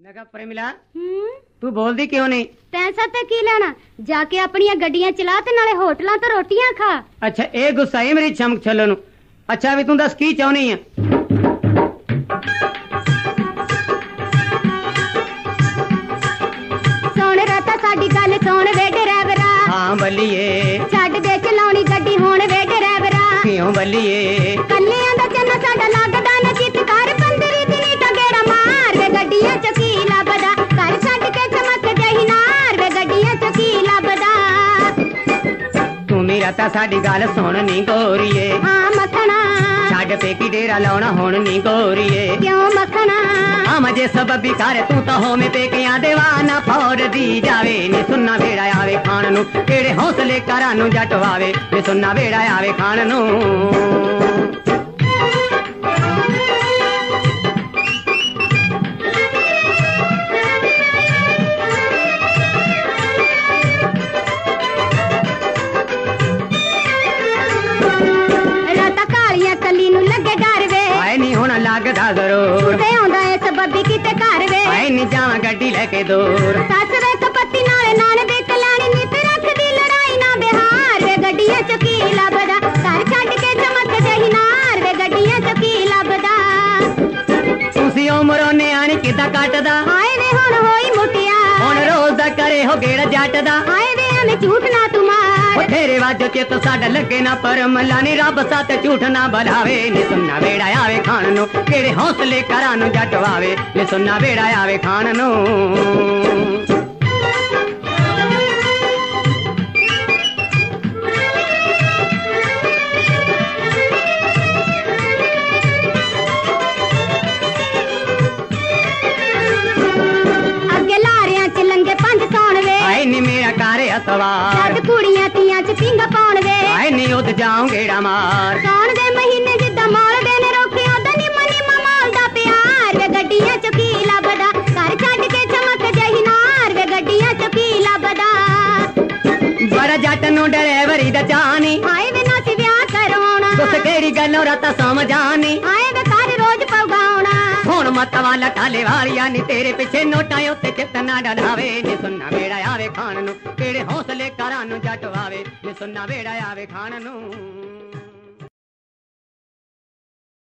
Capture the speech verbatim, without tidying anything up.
मैं कहा प्रेमिला हम्म तू बोलदी क्यों नहीं? तैसा ते की लेना जाके अपनियां गड्डियां चला ते नाले होटलां तो रोटियां खा। अच्छा ए गुस्सा है मेरी चमक छल्लो नू। अच्छा भी तू दस की चाहनी है? सोन राता साडी गल सोन वे ड्राइवरा। हाँ बल्लीए छड्ड दे चलाउणी गड्डी हुण वे ड्राइवरा। क्यों बल्लीए कल्लियां दा चन्ना साडा लगदा ना चित कर पंदरी दिनी दा गेड़ा मार वे गड्डियां च की लभदा कर छड्ड के चमक जही नार वे गड्डियां च की लभदा। तू मेरा ता साडी गल सुन नी गोरीए। हाँ मखना छड्ड पेकी डेरा लाउणा हुण नी गोरीए। क्यों मखना आ मजे सबबी कर तू तो होमे पेकियां देवाना फौर दी जावे नी सुन्ना वेड़ा आवे खान नू केड़े हौसले करां नू जट वावे नी सुन्ना वेड़ा आवे खान नू। राता कालियां कली नू लगे डर वे आए नी हुण लगदा जरूर ते आउंदा ए सबबी किते घर वे आए नी जावां गड्डी लेके दूर। सस वे कपत्ती नाले नान दे कलाणी नित रखदी लड़ाई ना बिहार वे गड्डियां च की लभदा घर छड्ड के चमक जही नार वे गड्डियां च की लभदा। तुसी उमरों न्याणी किदा कटदा हाय वे हुण होई मुटिया हुण रोज दा करे हो गेड़ जट दा। हाय वे एवें झूठ ना तू मार तेरे वाजो चे तो साडा लगे ना पर मला नी रब साथ झूठ ना बधावे नी सुन्ना वेड़ा आवे खान नू केड़े हौसले करां नू जट वावे नी सुन्ना वेड़ा आवे खान नू। अगे लारियां च लंगे पंज सौण वे आए नी मेरा कारे अतवार जद कुड़ियां तियां च पिंगा पाउण वे आए नी उद जाऊं गेड़ा मार। सौण दे महीने जिद्दां मौल दे ने रोके ओदा नी मनी माल दा प्यार वे गड्डियां च की लभदा घर छड्ड के चमक जही नार वे गड्डियां च की लभदा। बड़ा जट नू डराइवरी दा चाहनी आए वे नासी ब्याह करवाउणा तुस केड़ी गल्लों राता समझानी आए वे घर रोज पगाउणा हुण मत वाला टाले वालिया नी तेरे पिछे नोटां उत्ते चित ना डलावे नी सुन्ना वेड़ा आवे खान नू केड़े हौसले करां नू जट वावे नी सुन्ना वेड़ा आवे खान नू।